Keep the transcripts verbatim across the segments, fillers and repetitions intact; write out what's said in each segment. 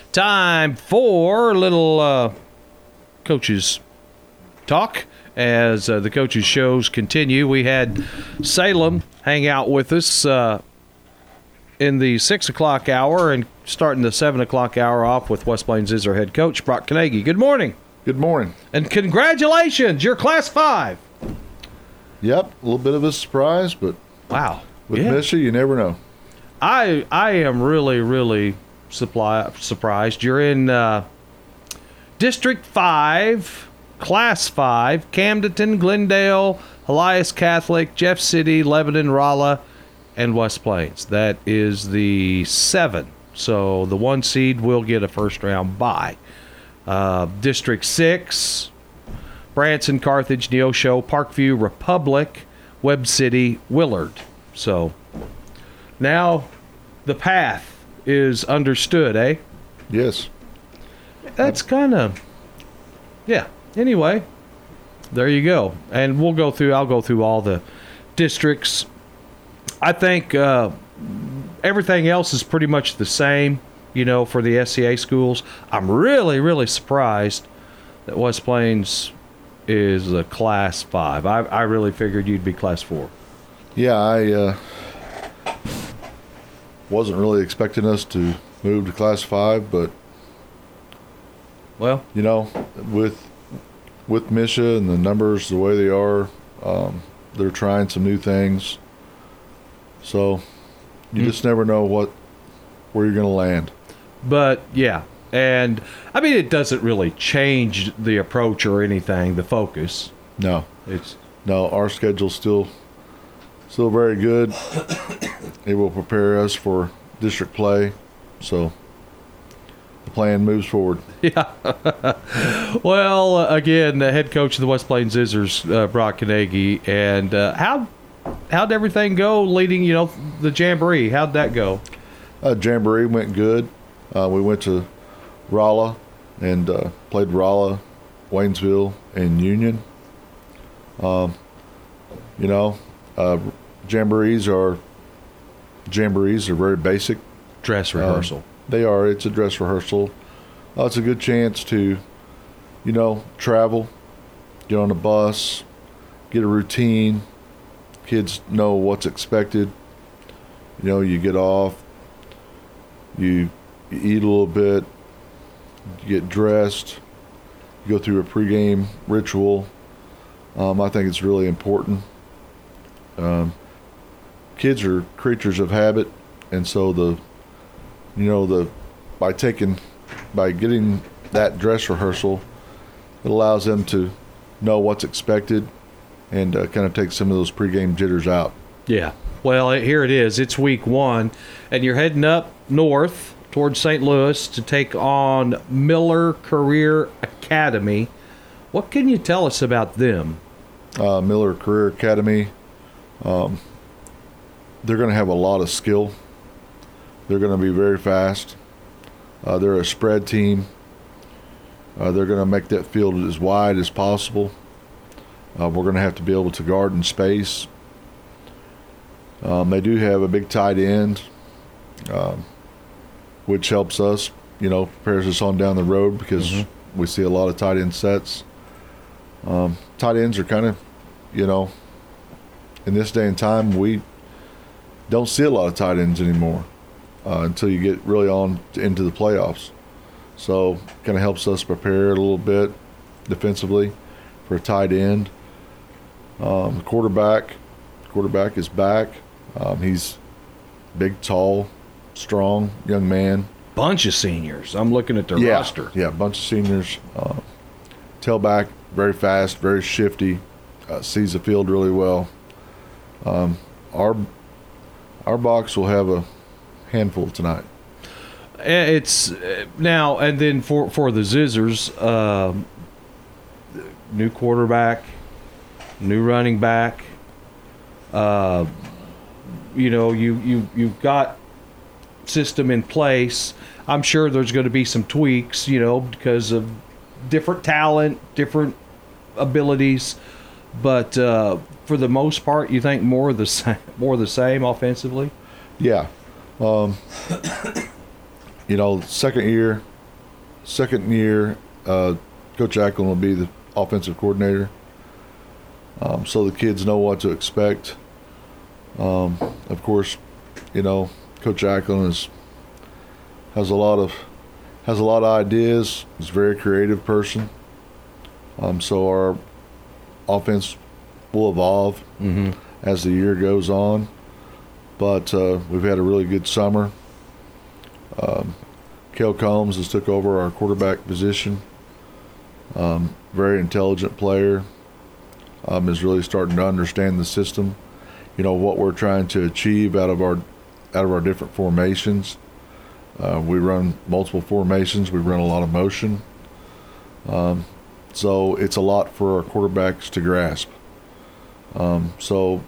Time for a little uh, coaches talk as uh, the coaches shows continue. We had Salem hang out with us uh, in the six o'clock hour and starting the seven o'clock hour off with West Plains Zizzer head coach Brock Carnegie. Good morning. Good morning. And congratulations, you're class five. Yep, a little bit of a surprise, but wow, with yeah. Misha, you never know. I I am really, really supply, surprised. You're in uh, District five, Class five, Camdenton, Glendale, Elias Catholic, Jeff City, Lebanon, Rolla, and West Plains. That is the seven. So the one seed will get a first-round bye. Uh, District six, Branson, Carthage, Neosho, Parkview, Republic, Webb City, Willard. So now the path is understood, eh? Yes. That's kind of, yeah. Anyway, there you go. And we'll go through, I'll go through all the districts. I think uh, everything else is pretty much the same, you know, for the S C A schools. I'm really, really surprised that West Plains is a class five. I, I really figured you'd be class four. Yeah, I uh, wasn't really expecting us to move to class five, but well, you know, with with Misha and the numbers the way they are, um, they're trying some new things. So you mm. just never know what where you're going to land. But yeah, and I mean it doesn't really change the approach or anything, the focus. No, it's no. Our schedule's still still very good. It will prepare us for district play, so the plan moves forward. Yeah. Well, uh, again, the head coach of the West Plains Zizzers, uh, Brock Carnegie, and uh, how how'd everything go leading? You know, the jamboree. How'd that go? Uh, jamboree went good. Uh, we went to Rolla and uh, played Rolla, Waynesville, and Union. Um, you know, uh, jamborees are jamborees are very basic. Dress rehearsal. Um, they are. It's a dress rehearsal. Uh, it's a good chance to, you know, travel, get on a bus, get a routine. Kids know what's expected. You know, you get off, you, you eat a little bit, you get dressed, you go through a pregame ritual. Um, I think it's really important. Um, kids are creatures of habit, and so the, you know, the by taking, by getting that dress rehearsal, it allows them to know what's expected, and uh, kind of take some of those pregame jitters out. Yeah. Well, here it is. It's week one, and you're heading up north towards Saint Louis to take on Miller Career Academy. What can you tell us about them? Uh, Miller Career Academy, um, they're going to have a lot of skill. They're going to be very fast. Uh, they're a spread team. Uh, they're going to make that field as wide as possible. Uh, we're going to have to be able to guard in space. Um, they do have a big tight end, um, which helps us, you know, prepares us on down the road because mm-hmm. we see a lot of tight end sets. Um, tight ends are kind of, you know, in this day and time, we don't see a lot of tight ends anymore uh, until you get really on into the playoffs. So kind of helps us prepare a little bit defensively for a tight end. Um, the quarterback, quarterback is back. Um, he's big, tall, strong, young man. Bunch of seniors. I'm looking at their yeah, roster. Yeah, bunch of seniors. Uh, tailback, very fast, very shifty, uh, sees the field really well. Um, our our box will have a handful tonight. It's uh, now and then for for the Zizzers, uh, new quarterback, new running back. Uh, you know, you you you've got system in place. I'm sure there's going to be some tweaks, you know, because of different talent, different abilities, but uh, for the most part, you think more of the same, more of the same offensively. Yeah, um, you know, second year, second year, uh, Coach Ackland will be the offensive coordinator. Um, so the kids know what to expect. Um, of course, you know, Coach Ackland is has a lot of has a lot of ideas. He's a very creative person. Um, so our offense will evolve Mm-hmm. as the year goes on. But uh, we've had a really good summer. Um, Cale Combs has took over our quarterback position. Um, very intelligent player. Um, is really starting to understand the system. You know what we're trying to achieve out of our out of our different formations. Uh, we run multiple formations. We run a lot of motion. Um, so it's a lot for our quarterbacks to grasp. Um, so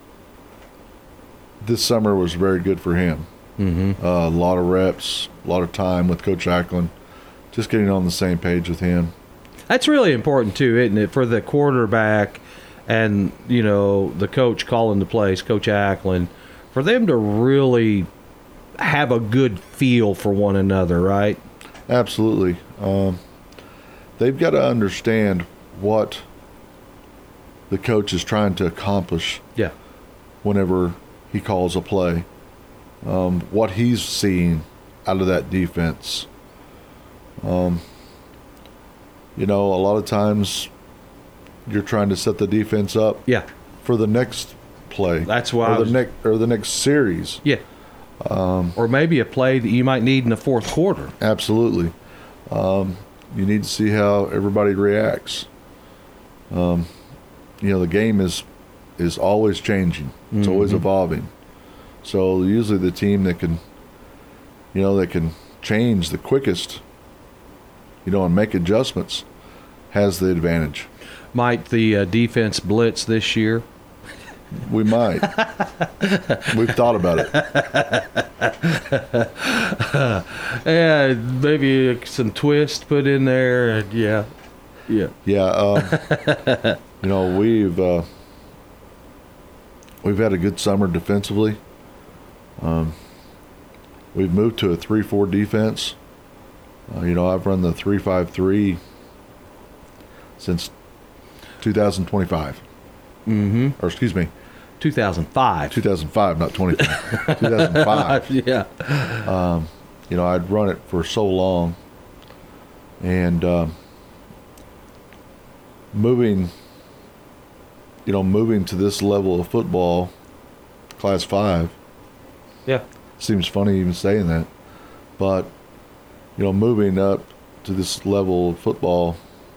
this summer was very good for him. Mm-hmm. Uh, a lot of reps, a lot of time with Coach Ackland, just getting on the same page with him. That's really important too, isn't it, for the quarterback and, you know, the coach calling the plays, Coach Ackland, for them to really have a good feel for one another, right? Absolutely. Um, they've got to understand what the coach is trying to accomplish Yeah. whenever he calls a play, um, what he's seeing out of that defense. Um, you know, a lot of times you're trying to set the defense up Yeah. for the next play. That's why I or the was- next or the next series. Yeah. Um, Or maybe a play that you might need in the fourth quarter. absolutely. Um, you need to see how everybody reacts. Um, you know, the game is is always changing. It's always Mhm. evolving. So usually the team that can, you know, that can change the quickest, you know, and make adjustments, has the advantage. Might the uh, defense blitz this year? We might. We've thought about it. Yeah, maybe some twist put in there. And yeah. Yeah. Yeah. Um, you know, we've uh, we've had a good summer defensively. Um, we've moved to a three four defense. Uh, you know, I've run the three five three since two thousand twenty-five. Mm-hmm. Or excuse me, two thousand five. two thousand five, not twenty-five. two thousand five. Yeah. Um, you know, I'd run it for so long, and um, moving, you know, moving to this level of football, class five, Yeah. seems funny even saying that, but you know, moving up to this level of football,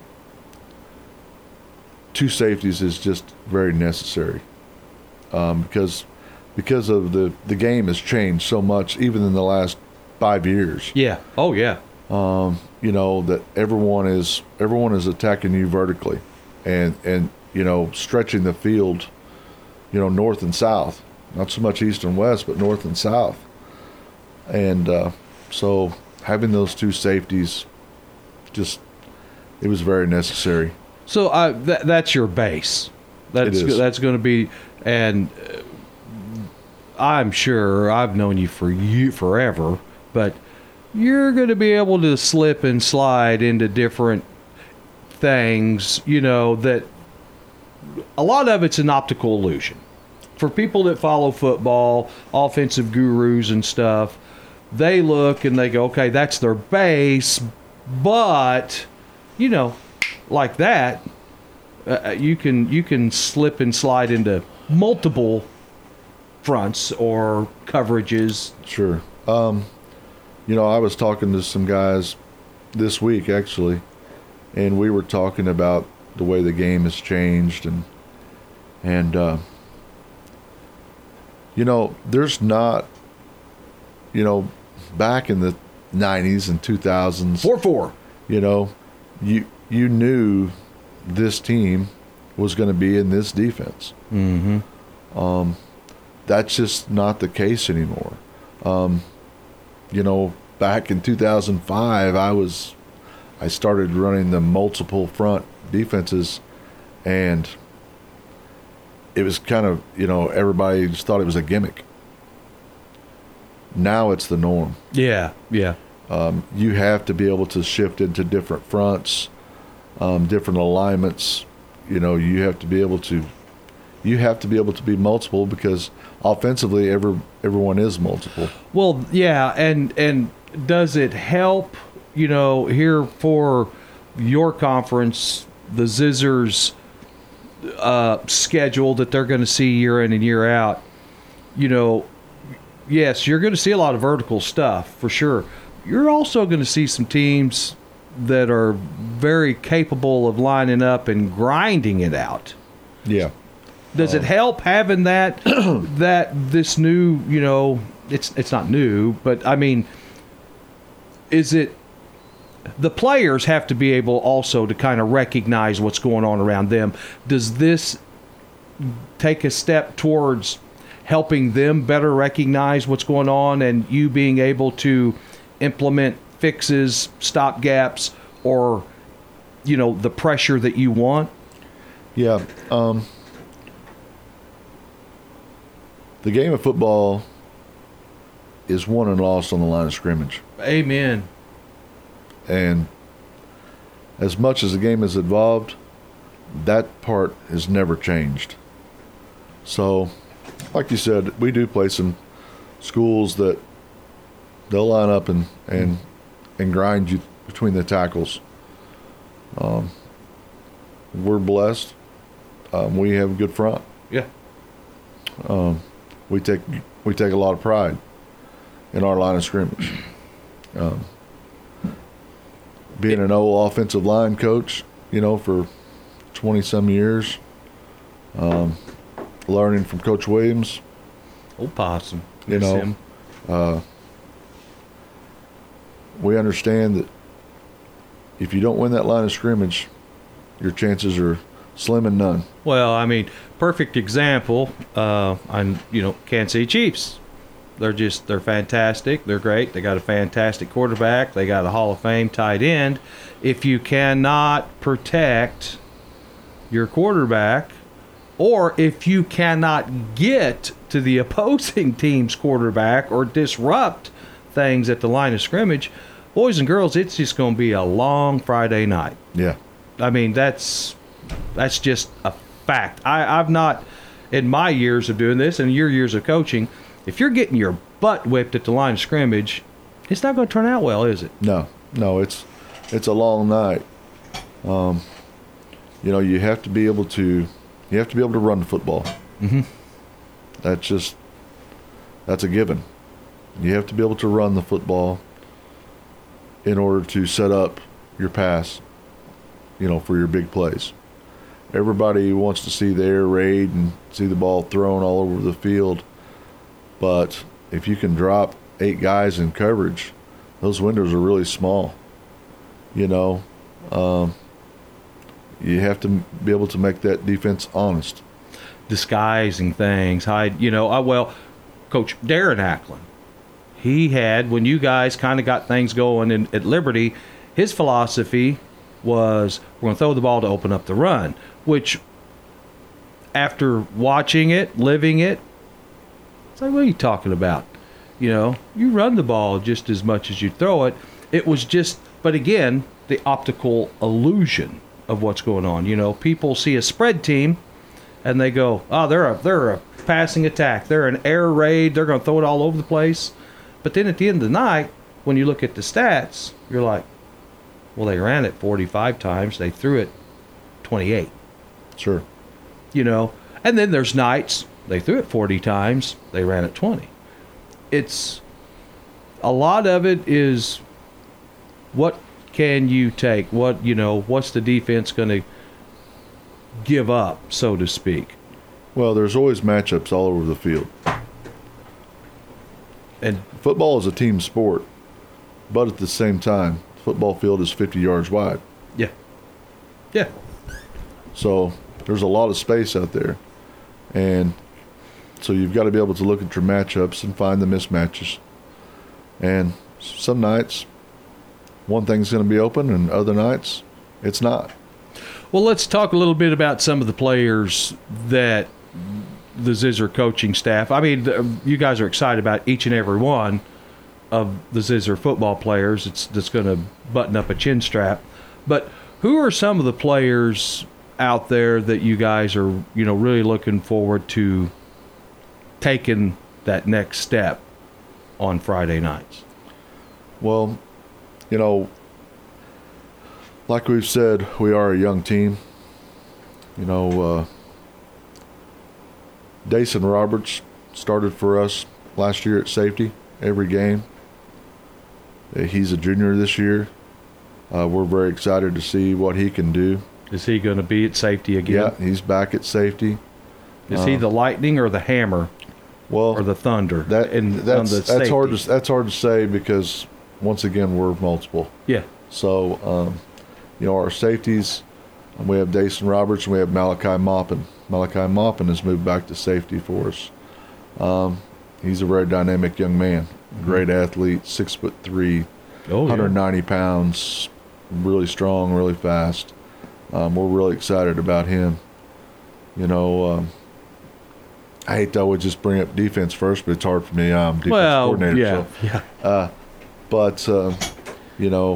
two safeties is just very necessary, um, because because of the the game has changed so much, even in the last five years. Yeah. Oh, yeah. Um, you know that everyone is everyone is attacking you vertically, and and you know stretching the field, you know north and south, not so much east and west, but north and south, and uh, so having those two safeties, just it was very necessary. So uh, th- that's your base. That's It is. that's going to be, and uh, I'm sure I've known you for you forever, but you're going to be able to slip and slide into different things. You know that a lot of it's an optical illusion. For people that follow football, offensive gurus and stuff, they look and they go, okay, that's their base, but you know. Like that, uh, you can you can slip and slide into multiple fronts or coverages. Sure. Um, you know, I was talking to some guys this week actually, and we were talking about the way the game has changed, and and uh, you know, there's not, you know, back in the nineties and two thousands, Four four. you know, you you knew this team was going to be in this defense. Mm-hmm. Um, that's just not the case anymore. Um, you know, back in two thousand five, I was, I started running the multiple front defenses, and it was kind of, you know, everybody just thought it was a gimmick. Now it's the norm. Yeah, yeah. Um, you have to be able to shift into different fronts, um, different alignments. You know, you have to be able to, you have to be able to be multiple because offensively, every everyone is multiple. Well, yeah, and and does it help? You know, here for your conference, the Zizzers uh, schedule that they're going to see year in and year out. You know, yes, you're going to see a lot of vertical stuff for sure. You're also going to see some teams that are very capable of lining up and grinding it out. Yeah. Does it help having that that this new, you know, it's it's not new, but I mean, is it the players have to be able also to kind of recognize what's going on around them. Does this take a step towards helping them better recognize what's going on and you being able to implement fixes, stop gaps, or, you know, the pressure that you want? Yeah. Um, the game of football is won and lost on the line of scrimmage. Amen. And as much as the game has evolved, that part has never changed. So, like you said, we do play some schools that they'll line up and, and, and grind you between the tackles. Um, we're blessed. Um, we have a good front. Yeah. Um, we take we take a lot of pride in our line of scrimmage. Um, being an old offensive line coach, you know, for twenty some years, um, learning from Coach Williams. Old Possum. You Miss know, him. uh, we understand that if you don't win that line of scrimmage, your chances are slim and none. Well, I mean, perfect example. Uh, I'm, you know, Kansas City Chiefs. They're just they're fantastic. They're great. They got a fantastic quarterback. They got a Hall of Fame tight end. If you cannot protect your quarterback, or if you cannot get to the opposing team's quarterback or disrupt things at the line of scrimmage, boys and girls, it's just going to be a long Friday night. Yeah. I mean, that's that's just a fact. I, I've not, in my years of doing this and your years of coaching, if you're getting your butt whipped at the line of scrimmage, it's not going to turn out well, is it? No, no, it's it's a long night. Um, you know, you have to be able to you have to be able to run the football. Mm-hmm. That's just that's a given. You have to be able to run the football in order to set up your pass, you know, for your big plays. Everybody wants to see the air raid and see the ball thrown all over the field. But if you can drop eight guys in coverage, those windows are really small. You know, um, you have to be able to make that defense honest. Disguising things, hide, you know, uh, well, Coach Darren Ackland, he had, when you guys kind of got things going in, at Liberty, his philosophy was we're going to throw the ball to open up the run, which after watching it, living it, it's like, what are you talking about? You know, you run the ball just as much as you throw it. It was just, but again, the optical illusion of what's going on. You know, people see a spread team and they go, oh, they're a, they're a passing attack. They're an air raid. They're going to throw it all over the place. But then at the end of the night, when you look at the stats, you're like, well, they ran it forty-five times. They threw it twenty-eight. Sure. You know, and then there's nights they threw it forty times. They ran it twenty. It's a lot of it is what can you take? What, you know, what's the defense going to give up, so to speak? Well, there's always matchups all over the field. And football is a team sport, but at the same time, football field is fifty yards wide. Yeah. Yeah. So there's a lot of space out there. And so you've got to be able to look at your matchups and find the mismatches. And some nights, one thing's going to be open, and other nights, it's not. Well, let's talk a little bit about some of the players that the Zizzer coaching staff, I mean, you guys are excited about each and every one of the Zizzer football players. It's that's going to button up a chin strap. But who are some of the players out there that you guys are, you know, really looking forward to taking that next step on Friday nights? Well, you know, like we've said, we are a young team. You know, uh, Dason Roberts started for us last year at safety every game. He's a junior this year. Uh, we're very excited to see what he can do. Is he going to be at safety again? Yeah, he's back at safety. Is uh, he the Lightning or the Hammer? Well, or the Thunder? That in, that's the that's hard to that's hard to say because once again we're multiple. Yeah. So um, you know, our safeties, we have Dason Roberts and we have Malachi Maupin. Malachi Maupin has moved back to safety for us. Um, he's a very dynamic young man, great athlete, six foot three, oh, one hundred ninety yeah. pounds, really strong, really fast. Um, we're really excited about him. You know, um, I hate to always just bring up defense first, but it's hard for me. I'm defense well, coordinator. Yeah, so, yeah. Uh, but, uh, you know,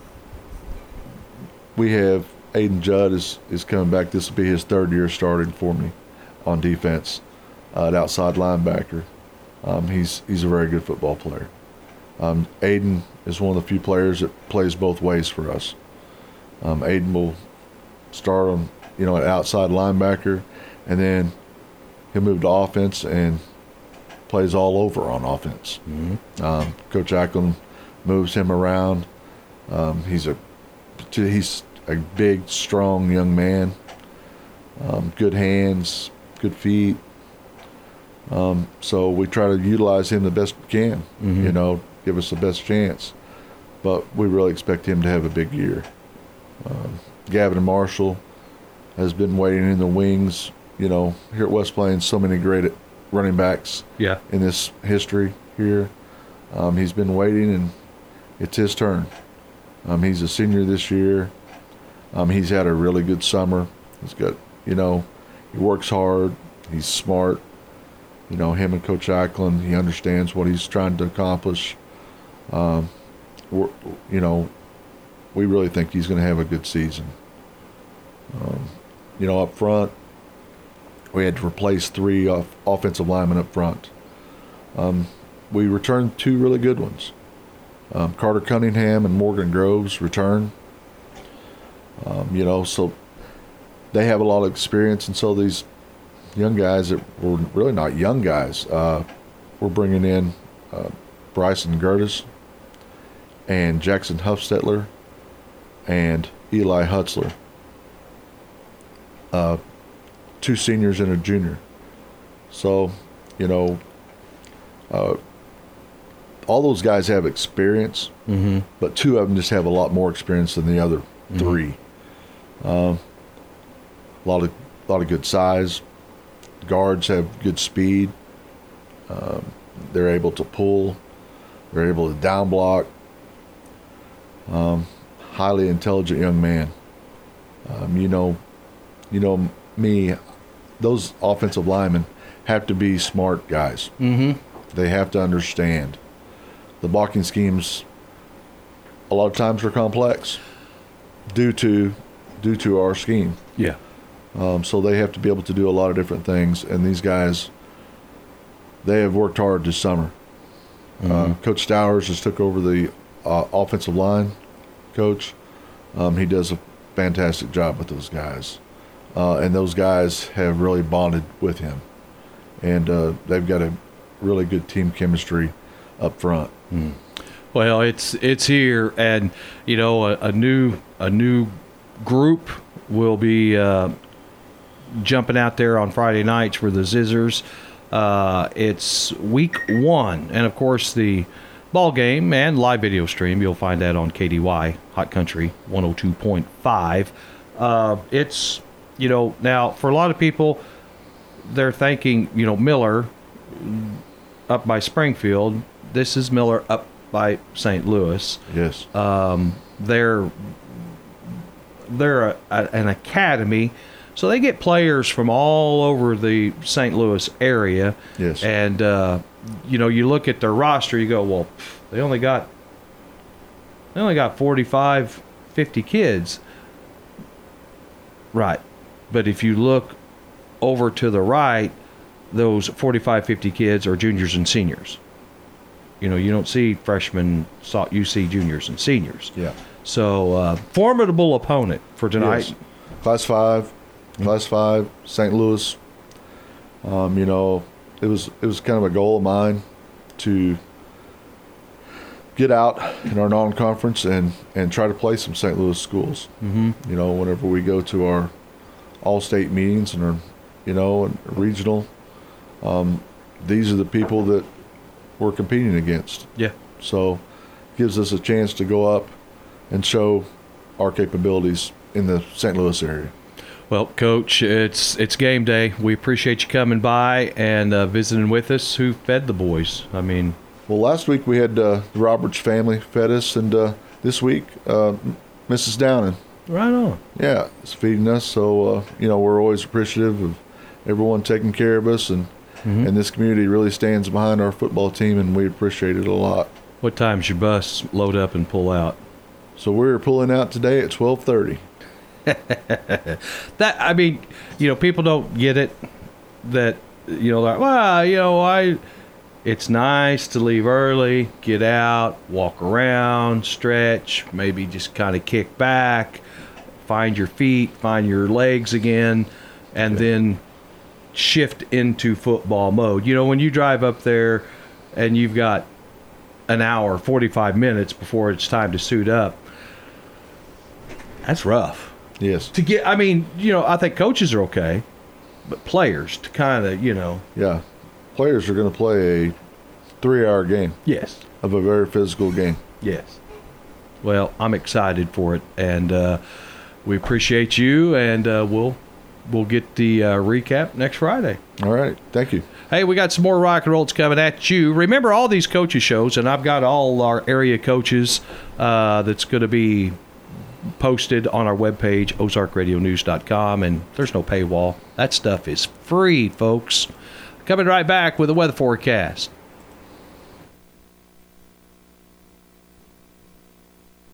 we have Aiden Judd is, is coming back. This will be his third year starting for me on defense uh, at outside linebacker. Um, he's he's a very good football player. Um, Aiden is one of the few players that plays both ways for us. Um, Aiden will start on, you know, an outside linebacker, and then he'll move to offense and plays all over on offense. Mm-hmm. Um, Coach Ackland moves him around. Um, he's a he's a big, strong young man. Um, good hands, good feet. Um, so we try to utilize him the best we can. Mm-hmm. You know, give us the best chance. But we really expect him to have a big year. Um, Gavin Marshall has been waiting in the wings. You know, here at West Plains, so many great running backs yeah. in this history here. Um, he's been waiting, and it's his turn. Um, he's a senior this year. Um, he's had a really good summer. He's got, you know, he works hard. He's smart. You know, him and Coach Ackland, he understands what he's trying to accomplish. Um, we're, you know, we really think he's going to have a good season. Um, you know, up front, we had to replace three off- offensive linemen up front. Um, we returned two really good ones. Um, Carter Cunningham and Morgan Groves returned. Um, you know, so they have a lot of experience, and so these young guys that were really not young guys, uh, we're bringing in uh, Bryson Gertis and Jackson Huffstetler and Eli Hutzler. Uh, two seniors and a junior. So, you know, uh, all those guys have experience, mm-hmm. but two of them just have a lot more experience than the other mm-hmm. three. Um, a lot of, lot of good size. Guards have good speed. Um, they're able to pull. They're able to down block. Um, highly intelligent young man. Um, you know, you know me. Those offensive linemen have to be smart guys. Mm-hmm. They have to understand. The blocking schemes a lot of times are complex due to due to our scheme. Yeah. Um, so they have to be able to do a lot of different things. And these guys, they have worked hard this summer. Mm-hmm. Uh, Coach Stowers has took over the uh, offensive line coach. Um, he does a fantastic job with those guys. Uh, and those guys have really bonded with him. And uh, they've got a really good team chemistry up front. Mm. Well, it's it's here, and you know a, a new a new group will be uh, jumping out there on Friday nights for the Zizzers. Uh, it's week one, and of course the ball game and live video stream. You'll find that on K D Y Hot Country one oh two point five. Uh, it's you know now for a lot of people, they're thinking you know Miller up by Springfield. This is Miller up by Saint Louis. Yes. Um, they're they're a, a, an academy, so they get players from all over the Saint Louis area. Yes. And uh, you know, you look at their roster, you go, well, pff, They only got they only got forty-five, fifty kids. Right. But if you look over to the right, those forty-five, fifty kids are juniors and seniors. You know, you don't see freshmen, you see juniors and seniors. Yeah. So, uh, formidable opponent for tonight. Yes. Class five, Class five, Saint Louis. Um, you know, it was it was kind of a goal of mine to get out in our non-conference and, and try to play some Saint Louis schools. Mm-hmm. You know, whenever we go to our all-state meetings and our, you know, and regional, um, these are the people that we're competing against. Yeah. So, gives us a chance to go up and show our capabilities in the Saint Louis area. Well, Coach, it's it's game day. We appreciate you coming by and uh, visiting with us. Who fed the boys? I mean, well, last week we had uh, the Roberts family fed us, and uh, this week uh, Missus Downing. Right on. Yeah, is feeding us. So uh, you know, we're always appreciative of everyone taking care of us, and mm-hmm. and this community really stands behind our football team, and we appreciate it a lot. What time's your bus load up and pull out? So we're pulling out today at twelve thirty. That I mean, you know, people don't get it. That you know, like, well, you know, I. It's nice to leave early, get out, walk around, stretch, maybe just kind of kick back, find your feet, find your legs again, and yeah. then shift into football mode. You know, when you drive up there and you've got an hour, forty-five minutes before it's time to suit up, that's rough. Yes. To get, I mean, you know, I think coaches are okay, but players to kind of, you know. Yeah. Players are going to play a three-hour game. Yes. Of a very physical game. Yes. Well, I'm excited for it, and uh, we appreciate you, and uh, we'll we'll get the uh, recap next Friday. All right. Thank you. Hey, we got some more rock and rolls coming at you. Remember all these coaches shows, and I've got all our area coaches uh, that's going to be posted on our webpage, ozark radio news dot com, and there's no paywall. That stuff is free, folks. Coming right back with a weather forecast.